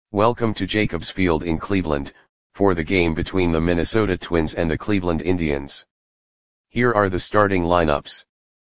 Welcome to Jacobs Field in Cleveland, for the game between the Minnesota Twins and the Cleveland Indians. Here are the starting lineups.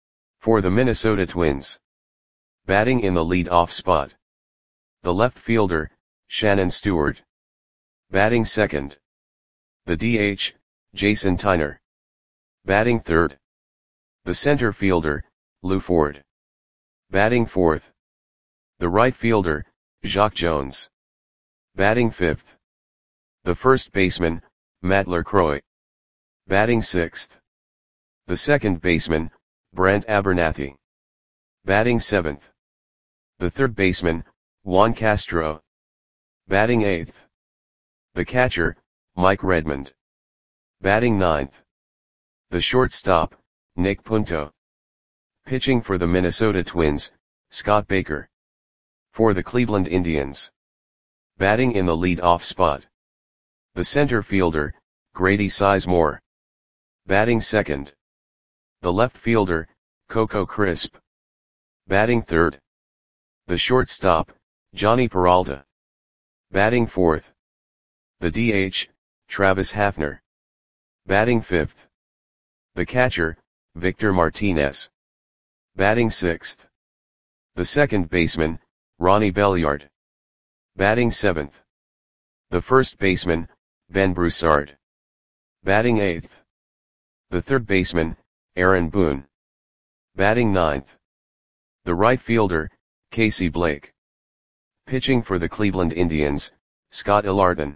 For the Minnesota Twins. Batting in the lead-off spot. The left fielder, Shannon Stewart. Batting second. The DH, Jason Tyner. Batting third. The center fielder, Lew Ford. Batting fourth. The right fielder, Jacque Jones. Batting fifth. The first baseman, Matt LaCroix. Batting sixth. The second baseman, Brent Abernathy. Batting seventh. The third baseman, Juan Castro. Batting eighth. The catcher, Mike Redmond. Batting ninth. The shortstop, Nick Punto. Pitching for the Minnesota Twins, Scott Baker. For the Cleveland Indians. Batting in the lead-off spot. The center fielder, Grady Sizemore. Batting second. The left fielder, Coco Crisp. Batting third. The shortstop, Jhonny Peralta. Batting fourth. The DH, Travis Hafner. Batting fifth. The catcher, Victor Martinez. Batting sixth. The second baseman, Ronnie Belliard. Batting seventh. The first baseman, Ben Broussard. Batting eighth. The third baseman, Aaron Boone. Batting ninth. The right fielder, Casey Blake. Pitching for the Cleveland Indians, Scott Ilarden.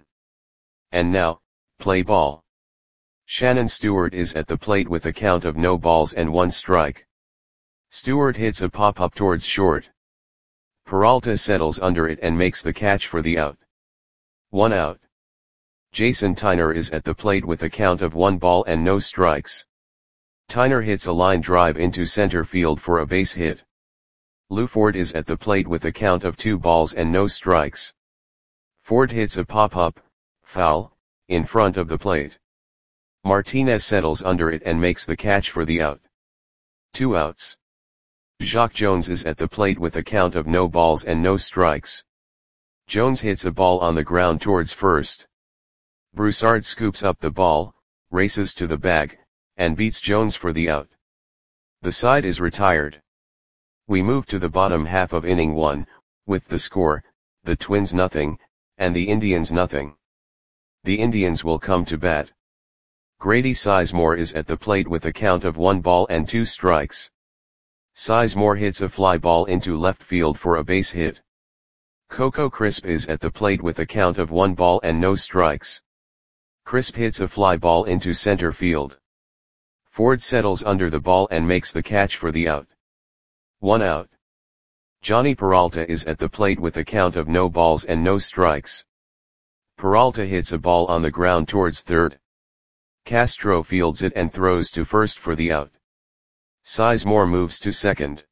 And now, play ball. Shannon Stewart is at the plate with a count of no balls and 1 strike. Stewart hits a pop-up towards short. Peralta settles under it and makes the catch for the out. 1 out. Jason Tyner is at the plate with a count of 1 ball and no strikes. Tyner hits a line drive into center field for a base hit. Lew Ford is at the plate with a count of 2 balls and no strikes. Ford hits a pop-up, foul, in front of the plate. Martinez settles under it and makes the catch for the out. 2 outs. Jacque Jones is at the plate with a count of no balls and no strikes. Jones hits a ball on the ground towards first. Broussard scoops up the ball, races to the bag, and beats Jones for the out. The side is retired. We move to the bottom half of inning 1, with the score, the Twins nothing, and the Indians nothing. The Indians will come to bat. Grady Sizemore is at the plate with a count of 1 ball and 2 strikes. Sizemore hits a fly ball into left field for a base hit. Coco Crisp is at the plate with a count of 1 ball and no strikes. Crisp hits a fly ball into center field. Ford settles under the ball and makes the catch for the out. 1 out. Jhonny Peralta is at the plate with a count of no balls and no strikes. Peralta hits a ball on the ground towards third. Castro fields it and throws to first for the out. Sizemore moves to second.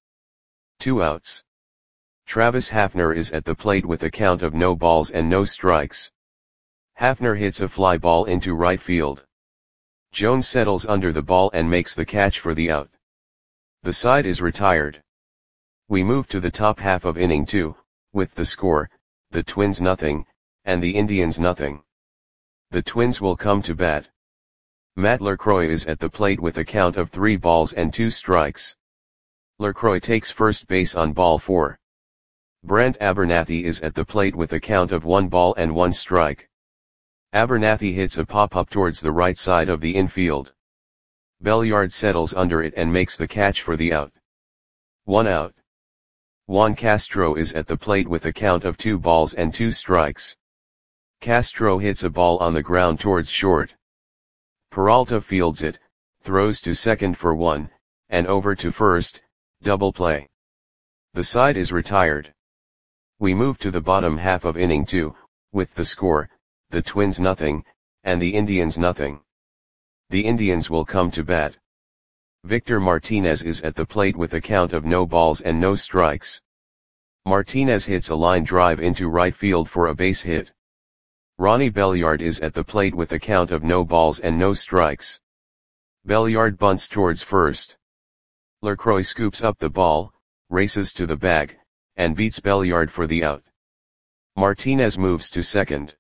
2 outs. Travis Hafner is at the plate with a count of no balls and no strikes. Hafner hits a fly ball into right field. Jones settles under the ball and makes the catch for the out. The side is retired. We move to the top half of inning 2, with the score, the Twins nothing, and the Indians nothing. The Twins will come to bat. Matt LaCroix is at the plate with a count of 3 balls and 2 strikes. LaCroix takes first base on ball 4. Brent Abernathy is at the plate with a count of 1 ball and 1 strike. Abernathy hits a pop-up towards the right side of the infield. Belliard settles under it and makes the catch for the out. 1 out. Juan Castro is at the plate with a count of 2 balls and 2 strikes. Castro hits a ball on the ground towards short. Peralta fields it, throws to second for 1, and over to first, double play. The side is retired. We move to the bottom half of inning 2, with the score, the Twins nothing, and the Indians nothing. The Indians will come to bat. Victor Martinez is at the plate with a count of no balls and no strikes. Martinez hits a line drive into right field for a base hit. Ronnie Belliard is at the plate with a count of no balls and no strikes. Belliard bunts towards first. LaCroix scoops up the ball, races to the bag, and beats Belliard for the out. Martinez moves to second.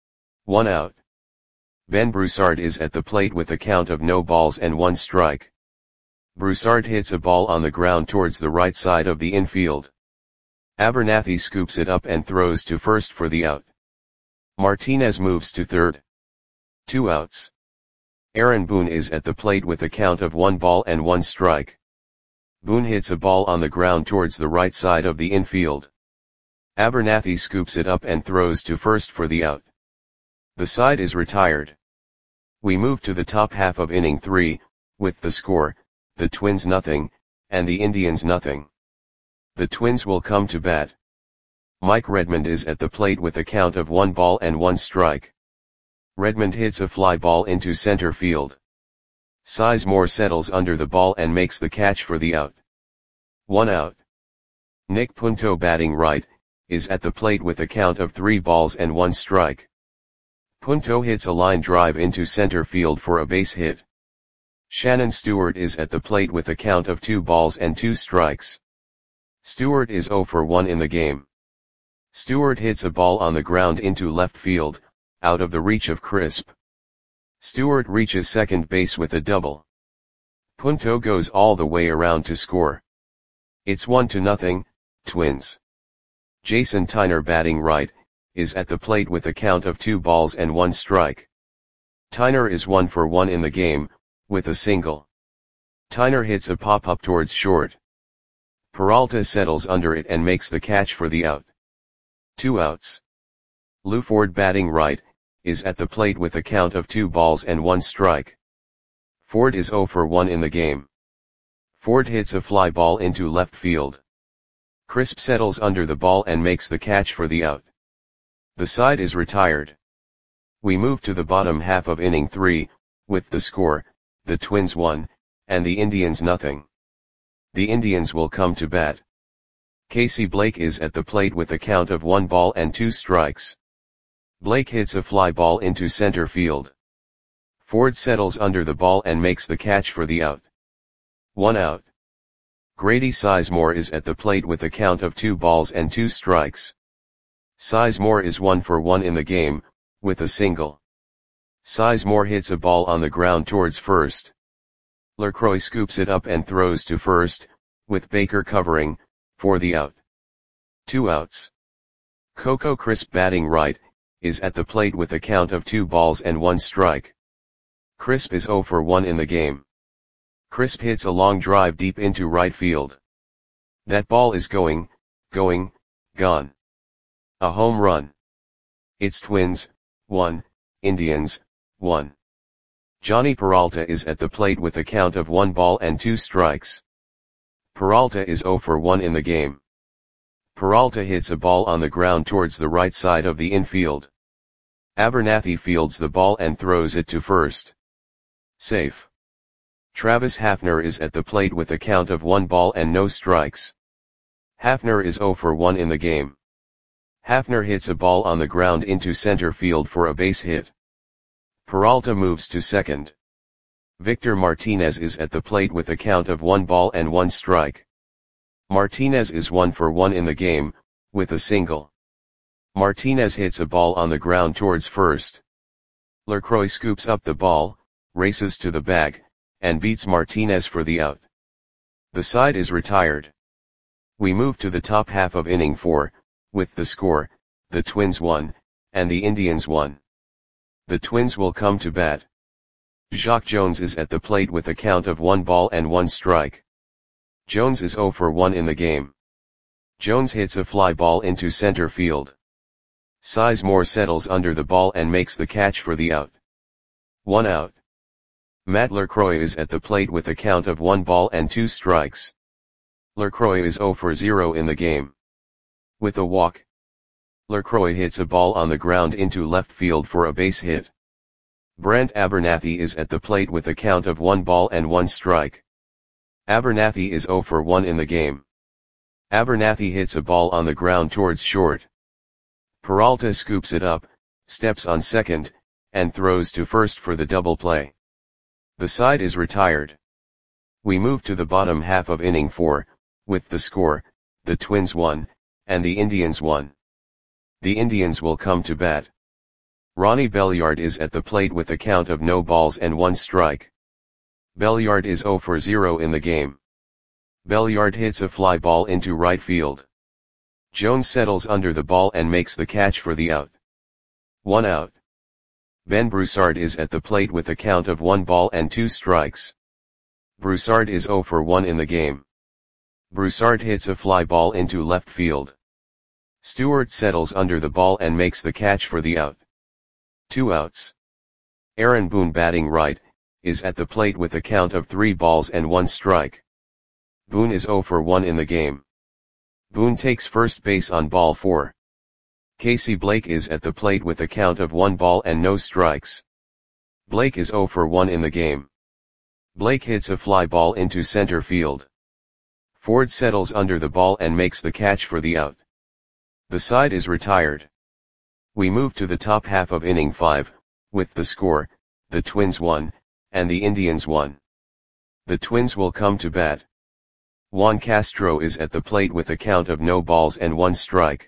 1 out. Ben Broussard is at the plate with a count of no balls and 1 strike. Broussard hits a ball on the ground towards the right side of the infield. Abernathy scoops it up and throws to first for the out. Martinez moves to third. 2 outs. Aaron Boone is at the plate with a count of 1 ball and 1 strike. Boone hits a ball on the ground towards the right side of the infield. Abernathy scoops it up and throws to first for the out. The side is retired. We move to the top half of inning 3, with the score, the Twins nothing, and the Indians nothing. The Twins will come to bat. Mike Redmond is at the plate with a count of 1 ball and 1 strike. Redmond hits a fly ball into center field. Sizemore settles under the ball and makes the catch for the out. 1 out. Nick Punto, batting right, is at the plate with a count of 3 balls and 1 strike. Punto hits a line drive into center field for a base hit. Shannon Stewart is at the plate with a count of 2 balls and 2 strikes. Stewart is 0 for 1 in the game. Stewart hits a ball on the ground into left field, out of the reach of Crisp. Stewart reaches second base with a double. Punto goes all the way around to score. It's 1-0, Twins. Jason Tyner, batting right, is at the plate with a count of 2 balls and 1 strike. Tyner is 1 for 1 in the game, with a single. Tyner hits a pop-up towards short. Peralta settles under it and makes the catch for the out. 2 outs. Lou Ford, batting right, is at the plate with a count of 2 balls and 1 strike. Ford is 0 for 1 in the game. Ford hits a fly ball into left field. Crisp settles under the ball and makes the catch for the out. The side is retired. We move to the bottom half of inning 3, with the score, the Twins 1, and the Indians nothing. The Indians will come to bat. Casey Blake is at the plate with a count of 1 ball and 2 strikes. Blake hits a fly ball into center field. Ford settles under the ball and makes the catch for the out. 1 out. Grady Sizemore is at the plate with a count of 2 balls and 2 strikes. Sizemore is 1 for 1 in the game, with a single. Sizemore hits a ball on the ground towards first. LaCroix scoops it up and throws to first, with Baker covering, for the out. 2 outs. Coco Crisp, batting right, is at the plate with a count of 2 balls and 1 strike. Crisp is 0 for 1 in the game. Crisp hits a long drive deep into right field. That ball is gone. A home run. It's Twins, 1, Indians, 1. Johnny Peralta is at the plate with a count of 1 ball and 2 strikes. Peralta is 0 for 1 in the game. Peralta hits a ball on the ground towards the right side of the infield. Abernathy fields the ball and throws it to first. Safe. Travis Hafner is at the plate with a count of 1 ball and no strikes. Hafner is 0 for 1 in the game. Hafner hits a ball on the ground into center field for a base hit. Peralta moves to second. Victor Martinez is at the plate with a count of 1 ball and 1 strike. Martinez is 1 for 1 in the game, with a single. Martinez hits a ball on the ground towards first. LaCroix scoops up the ball, races to the bag, and beats Martinez for the out. The side is retired. We move to the top half of inning 4, with the score, the Twins 1, and the Indians 1. The Twins will come to bat. Jacque Jones is at the plate with a count of 1 ball and 1 strike. Jones is 0 for 1 in the game. Jones hits a fly ball into center field. Sizemore settles under the ball and makes the catch for the out. 1 out. Matt LaCroix is at the plate with a count of 1 ball and 2 strikes. LaCroix is 0 for 0 in the game. With a walk, LaCroix hits a ball on the ground into left field for a base hit. Brent Abernathy is at the plate with a count of 1 ball and 1 strike. Abernathy is 0 for 1 in the game. Abernathy hits a ball on the ground towards short. Peralta scoops it up, steps on second, and throws to first for the double play. The side is retired. We move to the bottom half of inning 4, with the score, the Twins 1, and the Indians 1. The Indians will come to bat. Ronnie Belliard is at the plate with a count of no balls and 1 strike. Belliard is 0 for 0 in the game. Belliard hits a fly ball into right field. Jones settles under the ball and makes the catch for the out. 1 out. Ben Broussard is at the plate with a count of 1 ball and 2 strikes. Broussard is 0 for 1 in the game. Broussard hits a fly ball into left field. Stewart settles under the ball and makes the catch for the out. 2 outs. Aaron Boone, batting right, is at the plate with a count of 3 balls and 1 strike. Boone is 0 for 1 in the game. Boone takes first base on ball 4. Casey Blake is at the plate with a count of 1 ball and no strikes. Blake is 0 for 1 in the game. Blake hits a fly ball into center field. Ford settles under the ball and makes the catch for the out. The side is retired. We move to the top half of inning 5, with the score, the Twins 1, and the Indians 1. The Twins will come to bat. Juan Castro is at the plate with a count of no balls and 1 strike.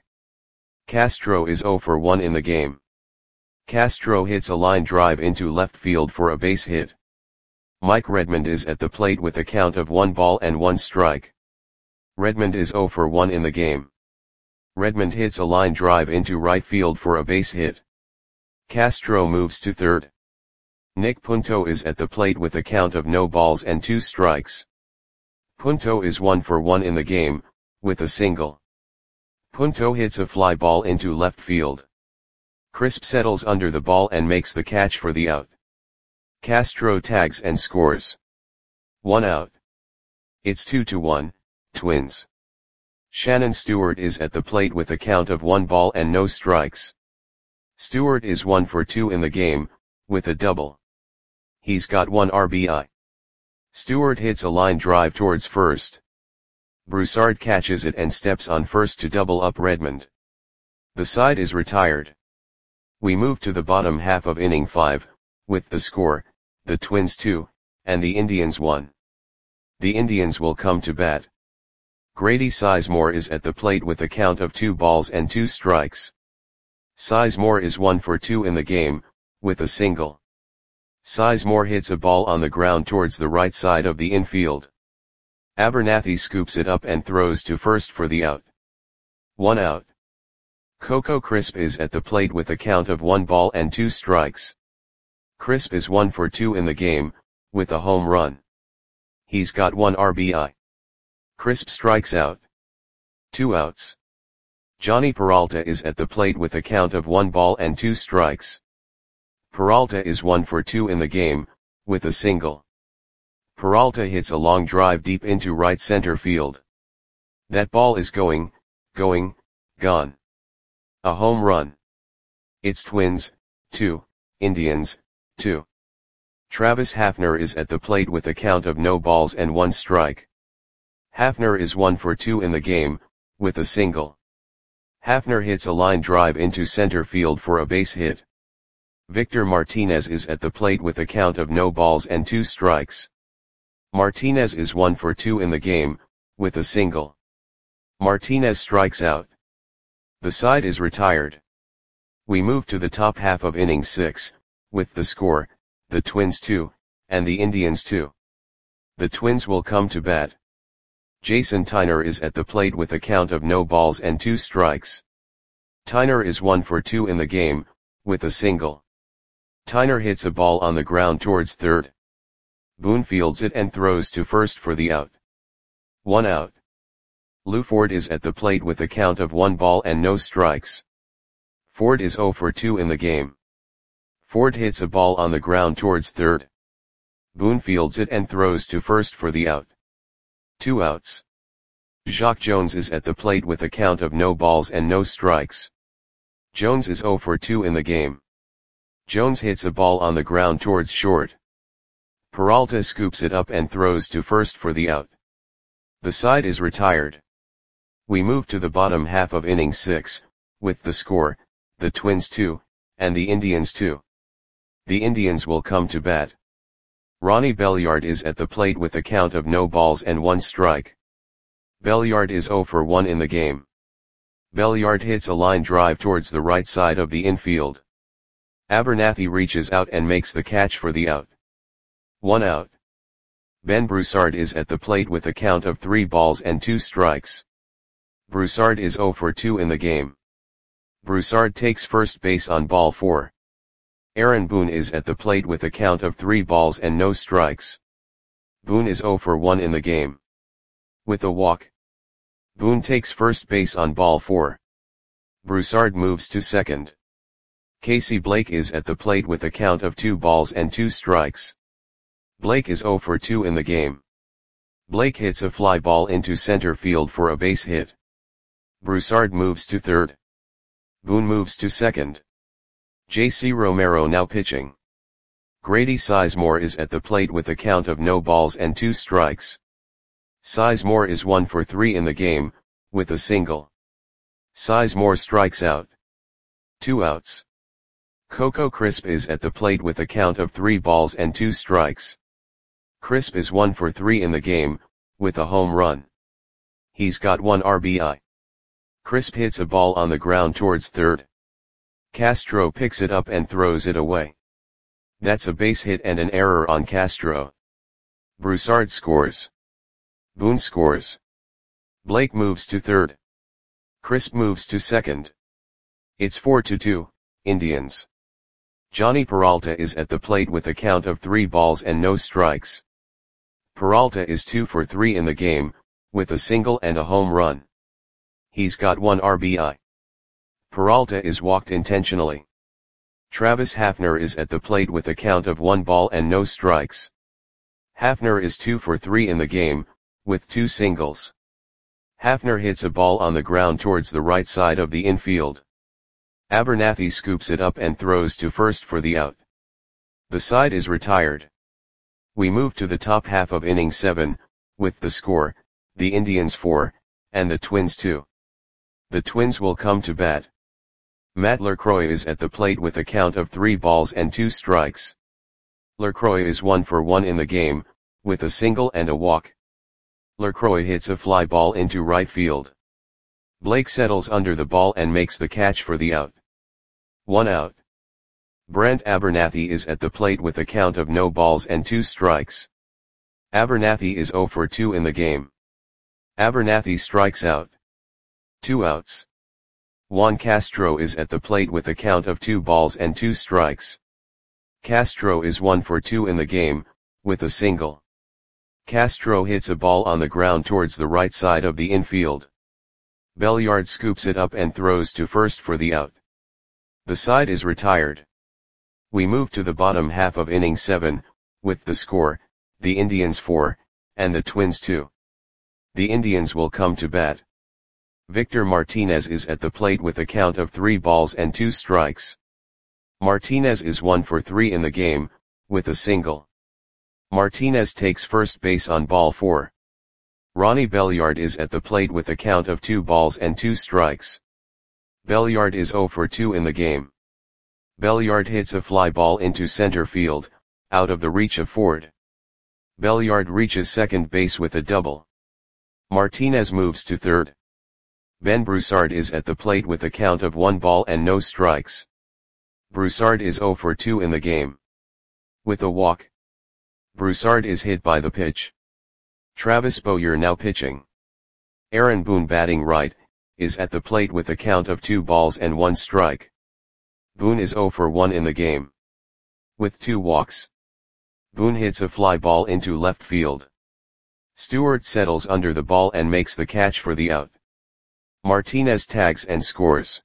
Castro is 0 for 1 in the game. Castro hits a line drive into left field for a base hit. Mike Redmond is at the plate with a count of 1 ball and 1 strike. Redmond is 0 for 1 in the game. Redmond hits a line drive into right field for a base hit. Castro moves to third. Nick Punto is at the plate with a count of no balls and 2 strikes. Punto is 1 for 1 in the game, with a single. Punto hits a fly ball into left field. Crisp settles under the ball and makes the catch for the out. Castro tags and scores. 1 out. It's 2-1, Twins. Shannon Stewart is at the plate with a count of 1 ball and no strikes. Stewart is 1 for 2 in the game, with a double. He's got 1 RBI. Stewart hits a line drive towards first. Broussard catches it and steps on first to double up Redmond. The side is retired. We move to the bottom half of inning 5, with the score, the Twins 2, and the Indians 1. The Indians will come to bat. Grady Sizemore is at the plate with a count of 2 balls and 2 strikes. Sizemore is 1 for 2 in the game, with a single. Sizemore hits a ball on the ground towards the right side of the infield. Abernathy scoops it up and throws to first for the out. 1 out. Coco Crisp is at the plate with a count of 1 ball and 2 strikes. Crisp is 1 for 2 in the game, with a home run. He's got 1 RBI. Crisp strikes out. 2 outs. Johnny Peralta is at the plate with a count of 1 ball and 2 strikes. Peralta is 1 for 2 in the game, with a single. Peralta hits a long drive deep into right center field. That ball is gone. A home run. It's Twins, 2, Indians, 2. Travis Hafner is at the plate with a count of no balls and 1 strike. Hafner is 1 for 2 in the game, with a single. Hafner hits a line drive into center field for a base hit. Victor Martinez is at the plate with a count of no balls and 2 strikes. Martinez is 1 for 2 in the game, with a single. Martinez strikes out. The side is retired. We move to the top half of inning 6, with the score, the Twins 2, and the Indians 2. The Twins will come to bat. Jason Tyner is at the plate with a count of no balls and 2 strikes. Tyner is 1 for 2 in the game, with a single. Tyner hits a ball on the ground towards third. Boone fields it and throws to first for the out. 1 out. Lou Ford is at the plate with a count of 1 ball and no strikes. Ford is 0 for 2 in the game. Ford hits a ball on the ground towards third. Boone fields it and throws to first for the out. 2 outs. Jacque Jones is at the plate with a count of no balls and no strikes. Jones is 0 for 2 in the game. Jones hits a ball on the ground towards short. Peralta scoops it up and throws to first for the out. The side is retired. We move to the bottom half of inning 6, with the score, the Twins 2, and the Indians 2. The Indians will come to bat. Ronnie Belliard is at the plate with a count of no balls and 1 strike. Belliard is 0 for 1 in the game. Belliard hits a line drive towards the right side of the infield. Abernathy reaches out and makes the catch for the out. 1 out. Ben Broussard is at the plate with a count of 3 balls and 2 strikes. Broussard is 0 for 2 in the game. Broussard takes first base on ball 4. Aaron Boone is at the plate with a count of 3 balls and no strikes. Boone is 0 for 1 in the game. With a walk, Boone takes first base on ball 4. Broussard moves to second. Casey Blake is at the plate with a count of 2 balls and 2 strikes. Blake is 0 for 2 in the game. Blake hits a fly ball into center field for a base hit. Broussard moves to third. Boone moves to second. J.C. Romero now pitching. Grady Sizemore is at the plate with a count of no balls and 2 strikes. Sizemore is 1 for 3 in the game, with a single. Sizemore strikes out. 2 outs. Coco Crisp is at the plate with a count of 3 balls and 2 strikes. Crisp is 1 for 3 in the game, with a home run. He's got 1 RBI. Crisp hits a ball on the ground towards third. Castro picks it up and throws it away. That's a base hit and an error on Castro. Broussard scores. Boone scores. Blake moves to third. Crisp moves to second. It's 4-2, Indians. Johnny Peralta is at the plate with a count of 3 balls and no strikes. Peralta is 2 for 3 in the game, with a single and a home run. He's got 1 RBI. Peralta is walked intentionally. Travis Hafner is at the plate with a count of 1 ball and no strikes. Hafner is 2 for 3 in the game, with 2 singles. Hafner hits a ball on the ground towards the right side of the infield. Abernathy scoops it up and throws to first for the out. The side is retired. We move to the top half of inning 7, with the score, the Indians 4, and the Twins 2. The Twins will come to bat. Matt LaCroix is at the plate with a count of 3 balls and 2 strikes. LaCroix is 1 for 1 in the game, with a single and a walk. LaCroix hits a fly ball into right field. Blake settles under the ball and makes the catch for the out. 1 out. Brent Abernathy is at the plate with a count of no balls and 2 strikes. Abernathy is 0 for 2 in the game. Abernathy strikes out. 2 outs. Juan Castro is at the plate with a count of 2 balls and 2 strikes. Castro is 1 for 2 in the game, with a single. Castro hits a ball on the ground towards the right side of the infield. Belliard scoops it up and throws to first for the out. The side is retired. We move to the bottom half of inning 7, with the score, the Indians 4, and the Twins 2. The Indians will come to bat. Victor Martinez is at the plate with a count of 3 balls and 2 strikes. Martinez is 1 for 3 in the game, with a single. Martinez takes first base on ball 4. Ronnie Belliard is at the plate with a count of 2 balls and 2 strikes. Belliard is 0 for 2 in the game. Belliard hits a fly ball into center field, out of the reach of Ford. Belliard reaches second base with a double. Martinez moves to third. Ben Broussard is at the plate with a count of 1 ball and no strikes. Broussard is 0 for 2 in the game. With a walk, Broussard is hit by the pitch. Travis Bowyer now pitching. Aaron Boone batting right, is at the plate with a count of 2 balls and 1 strike. Boone is 0 for 1 in the game. With 2 walks, Boone hits a fly ball into left field. Stewart settles under the ball and makes the catch for the out. Martinez tags and scores.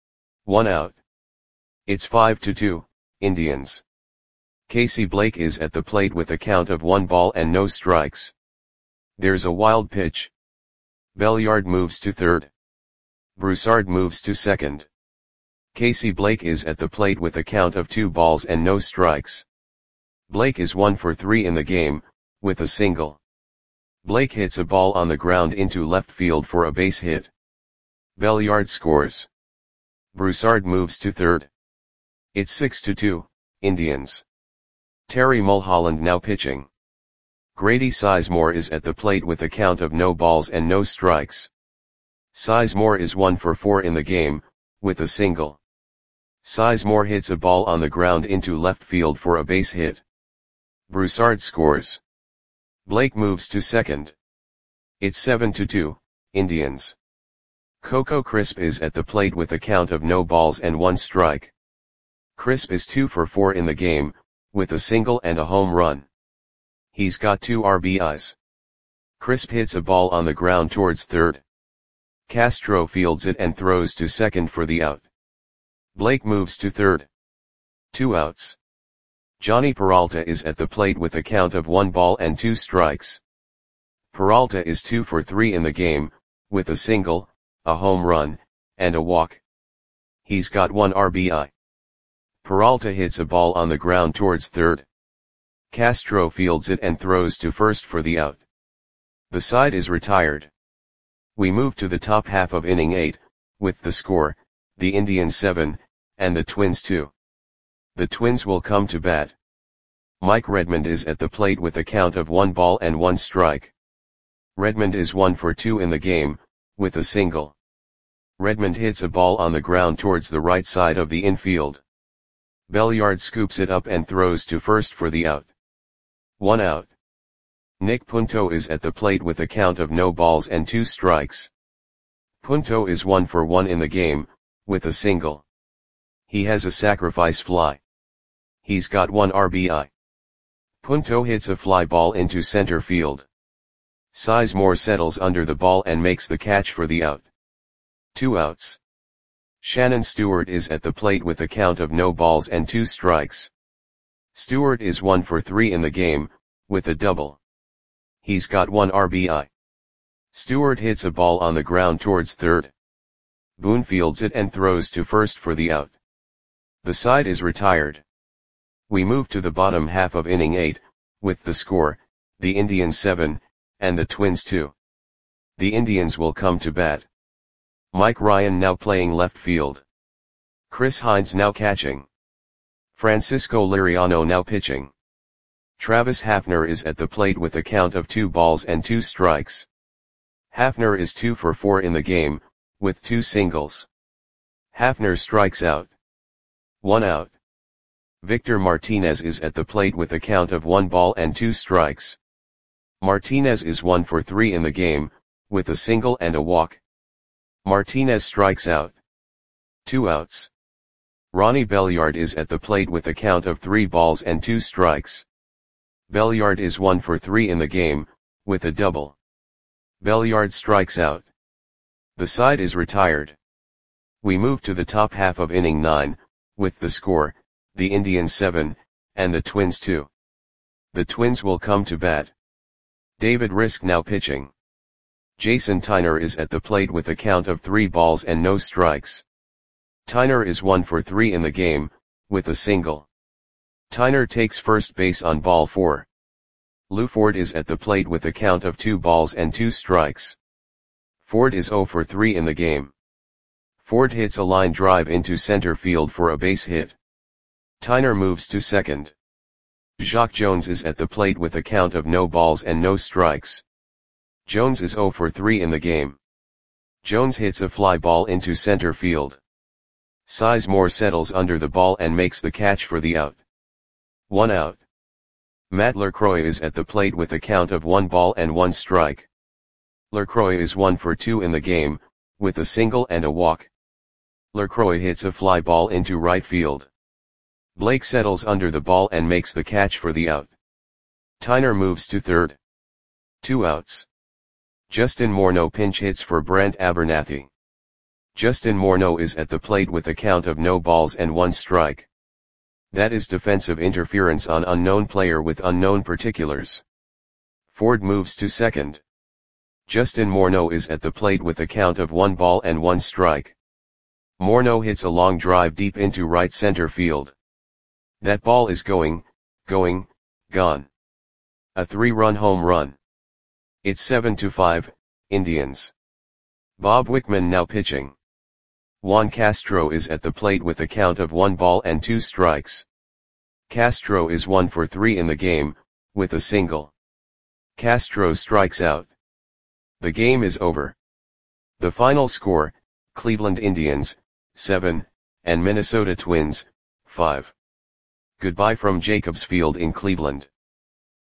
1 out. It's 5-2, Indians. Casey Blake is at the plate with a count of 1 ball and no strikes. There's a wild pitch. Belliard moves to third. Broussard moves to second. Casey Blake is at the plate with a count of 2 balls and no strikes. Blake is 1 for 3 in the game, with a single. Blake hits a ball on the ground into left field for a base hit. Belliard scores. Broussard moves to third. It's 6-2, Indians. Terry Mulholland now pitching. Grady Sizemore is at the plate with a count of no balls and no strikes. Sizemore is 1 for 4 in the game, with a single. Sizemore hits a ball on the ground into left field for a base hit. Broussard scores. Blake moves to second. It's 7-2, Indians. Coco Crisp is at the plate with a count of no balls and 1 strike. Crisp is 2 for 4 in the game, with a single and a home run. He's got 2 RBIs. Crisp hits a ball on the ground towards third. Castro fields it and throws to second for the out. Blake moves to third. 2 outs. Johnny Peralta is at the plate with a count of 1 ball and 2 strikes. Peralta is 2 for 3 in the game, with a single, a home run, and a walk. He's got 1 RBI. Peralta hits a ball on the ground towards third. Castro fields it and throws to first for the out. The side is retired. We move to the top half of inning 8, with the score, the Indians 7, and the Twins 2. The Twins will come to bat. Mike Redmond is at the plate with a count of 1 ball and 1 strike. Redmond is 1 for 2 in the game, with a single. Redmond hits a ball on the ground towards the right side of the infield. Belliard scoops it up and throws to first for the out. 1 out. Nick Punto is at the plate with a count of no balls and 2 strikes. Punto is 1 for 1 in the game, with a single. He has a sacrifice fly. He's got 1 RBI. Punto hits a fly ball into center field. Sizemore settles under the ball and makes the catch for the out. 2 outs. Shannon Stewart is at the plate with a count of no balls and 2 strikes. Stewart is 1 for 3 in the game, with a double. He's got 1 RBI. Stewart hits a ball on the ground towards third. Boone fields it and throws to first for the out. The side is retired. We move to the bottom half of inning 8, with the score, the Indians 7, and the Twins 2. The Indians will come to bat. Mike Ryan now playing left field. Chris Hines now catching. Francisco Liriano now pitching. Travis Hafner is at the plate with a count of 2 balls and 2 strikes. Hafner is 2 for 4 in the game, with 2 singles. Hafner strikes out. 1 out. Victor Martinez is at the plate with a count of 1 ball and 2 strikes. Martinez is 1 for 3 in the game, with a single and a walk. Martinez strikes out. 2 outs. Ronnie Belliard is at the plate with a count of 3 balls and 2 strikes. Belliard is 1 for 3 in the game, with a double. Belliard strikes out. The side is retired. We move to the top half of inning 9, with the score, the Indians 7, and the Twins 2. The Twins will come to bat. David Risk now pitching. Jason Tyner is at the plate with a count of 3 balls and no strikes. Tyner is 1 for 3 in the game, with a single. Tyner takes first base on ball 4. Lou Ford is at the plate with a count of 2 balls and 2 strikes. Ford is 0 for 3 in the game. Ford hits a line drive into center field for a base hit. Tyner moves to second. Jacque Jones is at the plate with a count of no balls and no strikes. Jones is 0 for 3 in the game. Jones hits a fly ball into center field. Sizemore settles under the ball and makes the catch for the out. 1 out. Matt LaCroix is at the plate with a count of 1 ball and 1 strike. LaCroix is 1 for 2 in the game, with a single and a walk. LaCroix hits a fly ball into right field. Blake settles under the ball and makes the catch for the out. Tyner moves to third. 2 outs. Justin Morneau pinch hits for Brent Abernathy. Justin Morneau is at the plate with a count of no balls and 1 strike. That is defensive interference on unknown player with unknown particulars. Ford moves to second. Justin Morneau is at the plate with a count of 1 ball and 1 strike. Morneau hits a long drive deep into right center field. That ball is gone. A 3-run home run. It's 7-5, Indians. Bob Wickman now pitching. Juan Castro is at the plate with a count of 1 ball and 2 strikes. Castro is 1 for 3 in the game, with a single. Castro strikes out. The game is over. The final score, Cleveland Indians, 7, and Minnesota Twins, 5. Goodbye from Jacobs Field in Cleveland.